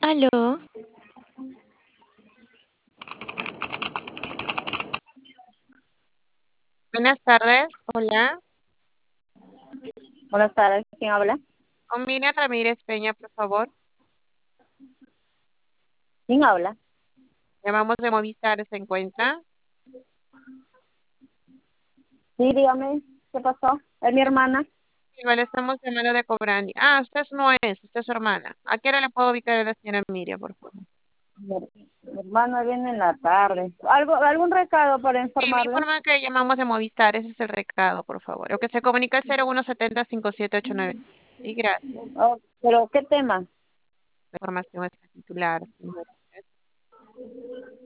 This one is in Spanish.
Aló, Buenas tardes, hola. Buenas tardes, ¿quién habla? Con Miriam Ramírez Peña, por favor. ¿Quién habla? Llamamos de Movistar, ¿se encuentra? Sí, dígame, ¿qué pasó? Es mi hermana. Igual estamos llamando de Cobrandi. Ah, usted no es, usted es su hermana. ¿A qué hora le puedo ubicar a la señora Miriam, por favor? Mi hermana viene en la tarde. ¿Algún recado para Sí, me informarle? informa que llamamos de Movistar, ese es el recado, por favor. O que se comunica al 0170-5789. Sí, gracias. Oh, ¿pero qué tema? La información es titular.